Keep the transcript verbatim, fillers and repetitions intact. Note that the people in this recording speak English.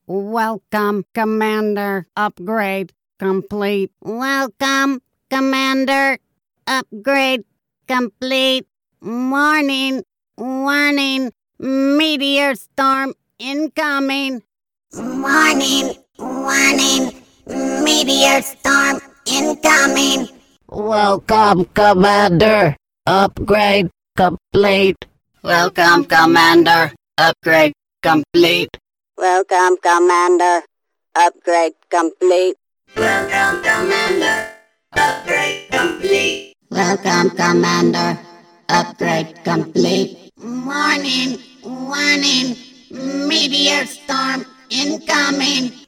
Welcome, Commander. Upgrade complete. Welcome, Commander. Upgrade complete. Warning, warning. Meteor storm incoming. Warning, warning. Meteor storm incoming. Welcome, Commander. Upgrade complete. Welcome, Commander. Upgrade complete. Welcome, Commander. Upgrade complete. Welcome, Commander. Upgrade complete. Welcome, Commander. Upgrade complete. Warning, warning. Meteor storm incoming.